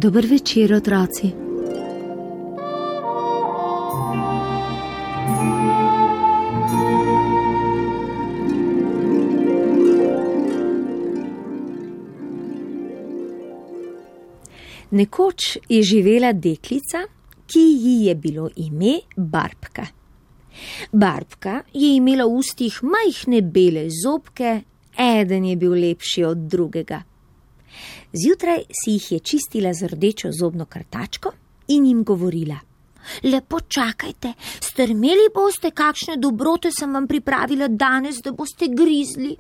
Dober večer, otroci. Nekoč je živela deklica, ki ji je bilo ime Barbka. Barbka je imela v ustih majhne bele zobke, eden je bil lepši od drugega. Zjutraj si jih je čistila z rdečo zobno krtačko in jim govorila: Lepo čakajte, strmeli boste, kakšne dobrote sem vam pripravila danes, da boste grizli.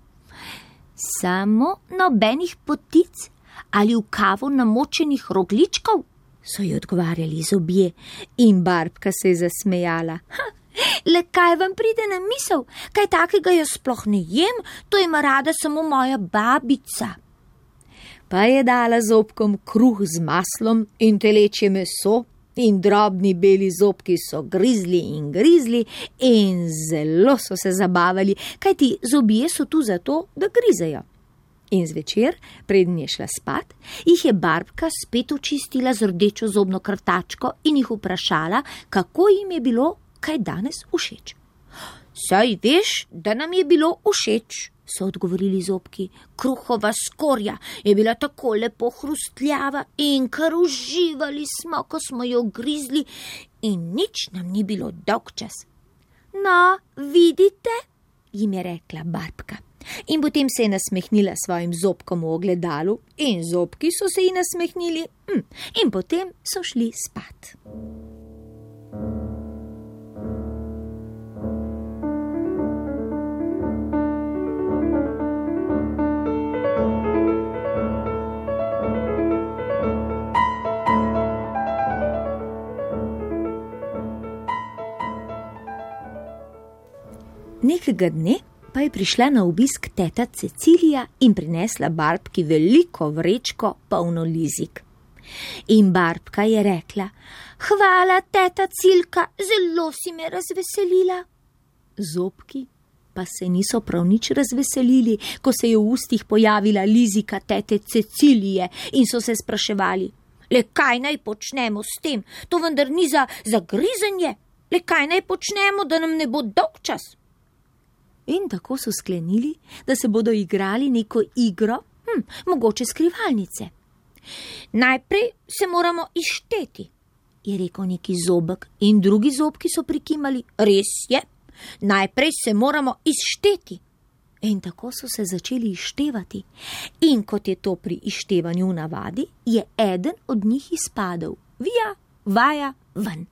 Samo nobenih potic ali v kavo namočenih rogljičkov, so ji odgovarjali zobje, in Barbka se je zasmejala. Le kaj vam pride na misel, kaj takega jaz sploh ne jem, to ima rada samo moja babica. Pa je dala zobkom kruh z maslom in telečje meso, in drobni beli zobki so grizli in zelo so se zabavali, kajti zobje so tu zato, da grizejo. In zvečer, preden je šla spat, jih je Barbka spet očistila z rdečo zobno krtačko in jih vprašala, kako jim je bilo kaj danes všeč. Saj veš, da nam je bilo všeč, so odgovorili zobki. Kruhova skorja je bila tako lepo hrustljava in kar uživali smo, ko smo jo grizli, in nič nam ni bilo dolgčas. No, vidite, jim je rekla Barbka. In potem se je nasmehnila svojim zobkom v ogledalu in zobki so se ji nasmehnili in potem so šli spat. Nekega dne pa je prišla na obisk teta Cecilija in prinesla Barbki veliko vrečko polno lizik. In Barbka je rekla: Hvala, teta Cilka, zelo si me razveselila. Zobki pa se niso prav nič razveselili, ko se je v ustih pojavila lizika tete Cecilije in so se spraševali: Le kaj naj počnemo s tem? To vendar ni za grizenje. Le kaj naj počnemo, da nam ne bo dolgčas? In tako so sklenili, da se bodo igrali neko igro, mogoče skrivalnice. Najprej se moramo izšteti, je rekel neki zobek, in drugi zobki so prikimali: Res je, najprej se moramo izšteti. In tako so se začeli izštevati. In kot je to pri izštevanju v navadi, je eden od njih izpadel. Vija, vaja, ven.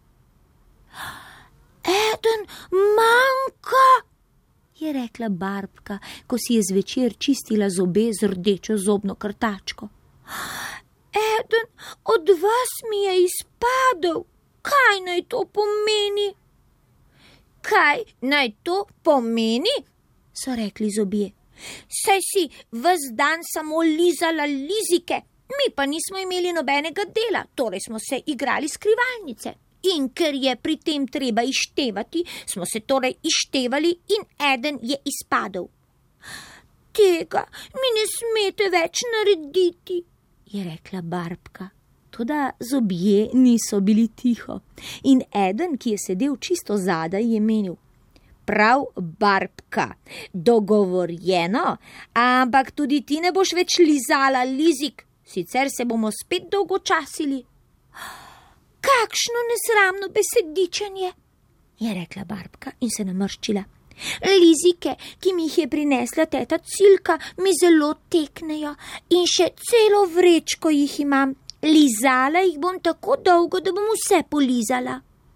Eden manjka, je rekla Barbka, ko si je zvečer čistila zobe z rdečo zobno krtačko. Eden od vas mi je izpadel. Kaj naj to pomeni? Kaj naj to pomeni? So rekli zobje. Saj si ves dan samo lizala lizike, mi pa nismo imeli nobenega dela, torej smo se igrali skrivalnice. In ker je pri tem treba izštevati, smo se torej izštevali in eden je izpadel. Tega mi ne smete več narediti, je rekla Barbka. Toda zobje niso bili tiho in eden, ki je sedel čisto zadaj, je menil: Prav, Barbka, dogovorjeno, ampak tudi ti ne boš več lizala lizik, sicer se bomo spet dolgočasili. Kakšno nesramno besedičenje, je rekla Barbka in se namrščila. Lizike, ki mi jih je prinesla teta Cilka, mi zelo teknejo in še celo vrečko jih imam. Lizala jih bom tako dolgo, da bom vse polizala.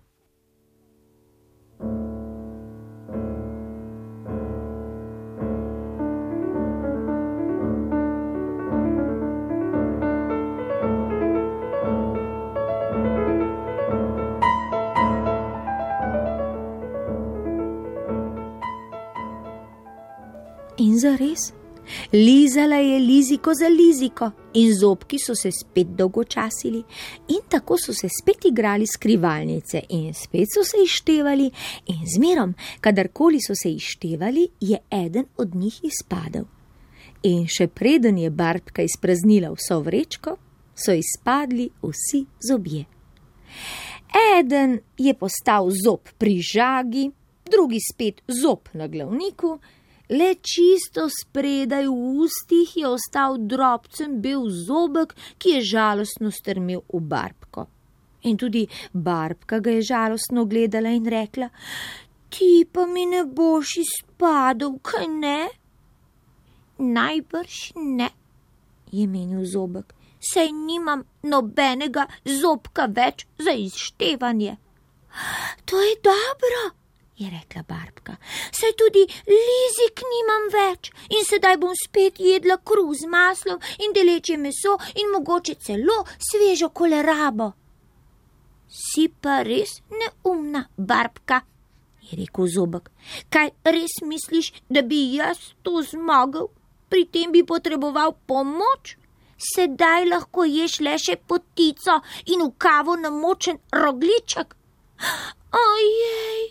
In zares, lizala je liziko za liziko in zobki so se spet dolgočasili in tako so se spet igrali skrivalnice in spet so se izštevali in zmerom, kadarkoli so se izštevali, je eden od njih izpadel. In še preden je Barbka izpraznila vso vrečko, so izpadli vsi zobje. Eden je postal zob pri žagi, drugi spet zob na glavniku, le čisto spredaj v ustih je ostal drobcen bel zobek, ki je žalostno strmel v Barbko. In tudi Barbka ga je žalostno gledala in rekla: Ti pa mi ne boš izpadel, kaj ne? Najbrž ne, je menil zobek, saj nimam nobenega zobka več za izštevanje. To je dobro, je rekla Barbka, saj tudi lizik nimam več in sedaj bom spet jedla kruh z maslom in telečje meso in mogoče celo svežo kolerabo. Si pa res neumna, Barbka, je rekel zobek. Kaj res misliš, da bi jaz to zmogel? Pri tem bi potreboval pomoč. Sedaj lahko ješ le še potico in v kavo namočen rogljiček. Ojej,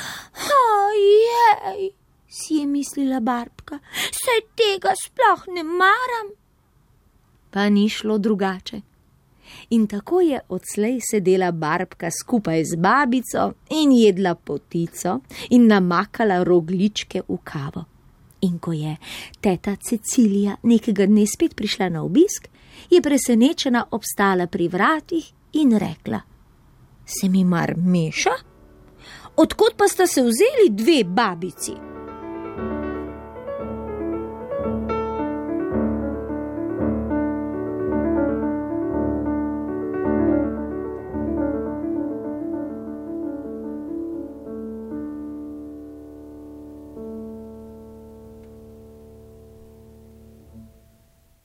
si je mislila Barbka, saj tega sploh ne maram. Pa ni šlo drugače. In tako je odslej sedela Barbka skupaj z babico in jedla potico in namakala rogljičke v kavo. In ko je teta Cecilija nekega dne spet prišla na obisk, je presenečena obstala pri vratih in rekla: Se mi mar meša? Odkot pa sta se vzeli dve babici?